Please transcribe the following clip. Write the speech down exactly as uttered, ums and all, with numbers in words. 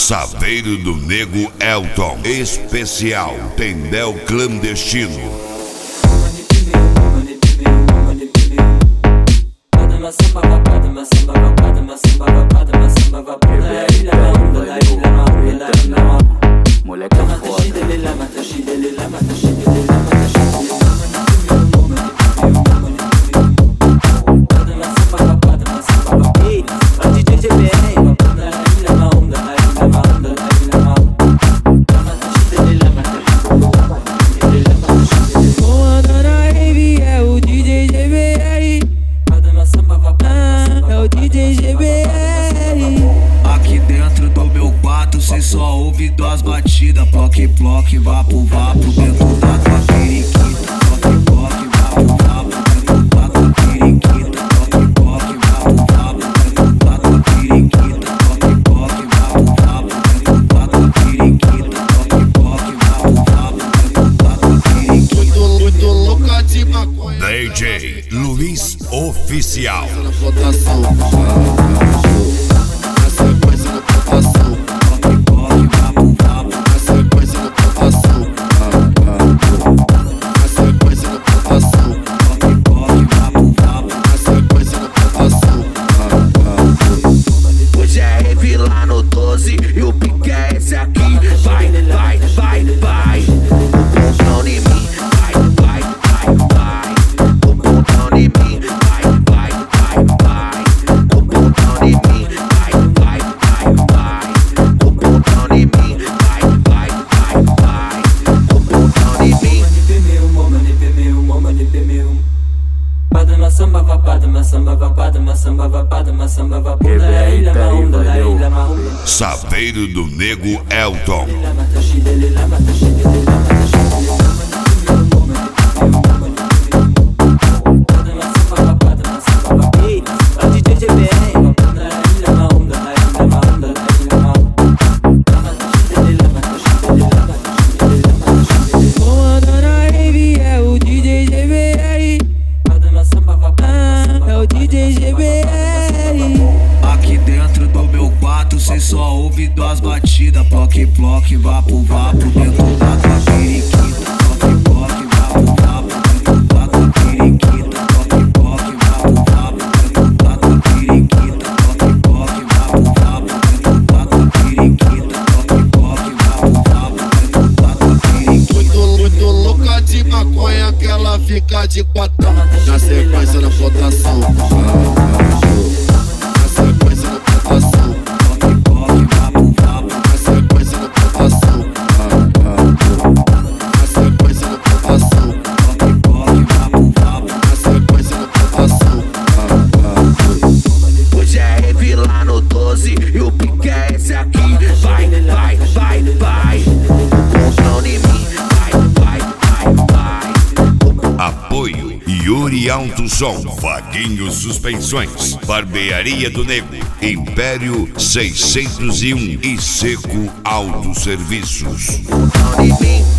Saveiro do Nego Elton, especial Tendel Clandestino. Moleque é foda. Aqui dentro do meu quarto cê só ouve duas batidas. Ploque, ploque, vapo, vapo dentro da tua periquita. Ploque, ploque, vapo, vapo dentro da tua periquita. Ploque, ploque, vapo, vapo dentro da tua periquita. Ploque, ploque, vapo, vapo dentro da tua periquita. Ploque, ploque, vapo, vapo dentro da tua periquita. Muito, muito louca de maconha. D J Luiz Oficial. Na votação, na sequência na votação, Ploque, ploque, vapo, vapo. na sequência na votação, na sequência na votação, Ploque, ploque, vapo, vapo. na sequência na votação. Hoje é rave lá no doze e o pique é esse aqui. Vai, vai, vai, vai. O bundão em mim. Vai, vai, vai, vai. O bundão em mim. Vai, vai, vai, vai. O bundão em mim. Vai, vai, vai, vai. O bundão em mim. Vai, vai, vai, vai. O bundão em mim. Padma samba va padma samba va padma samba va padma samba va bunda la ila ma onda la ila ma onda Saveiro do Nego Elton. la mata shide la mata shide la mata shide padma samba va padma samba va ei a D J G B R la ila ma onda la ila ma onda la ila ma la mata shide la mata shide la mata shide la mata shide Comandando a rave é o D J G B R. padma samba va Ah, é o D J G B R. Aqui dentro do meu quarto cê só ouve duas batidas. Ploque, ploque, vapo, vapo dentro da tua periquita. Ploque, ploque, vapo, vapo dentro da tua periquita. Ploque, ploque, vapo, vapo dentro da tua periquita. Ploque, ploque, vapo, vapo dentro da tua periquita. Ploque, ploque, vapo, vapo dentro da tua periquita. Muito, muito louca de maconha que ela fica de quatão. Na sequência na votação, na sequência na votação, Ploque, ploque, vapo, vapo. na sequência na votação, na sequência na votação, Ploque, ploque, vapo, vapo. na sequência na votação. Hoje é rave lá no doze e o pique é esse aqui. Vai, vai, vai, vai. O bundão em mim. Vai, vai, vai, vai. Apoio Yuri Alto Som, Vaguinho Suspensões, Barbearia do Nego, Império seiscentos e um e Seco Autosserviços. O bundão em mim.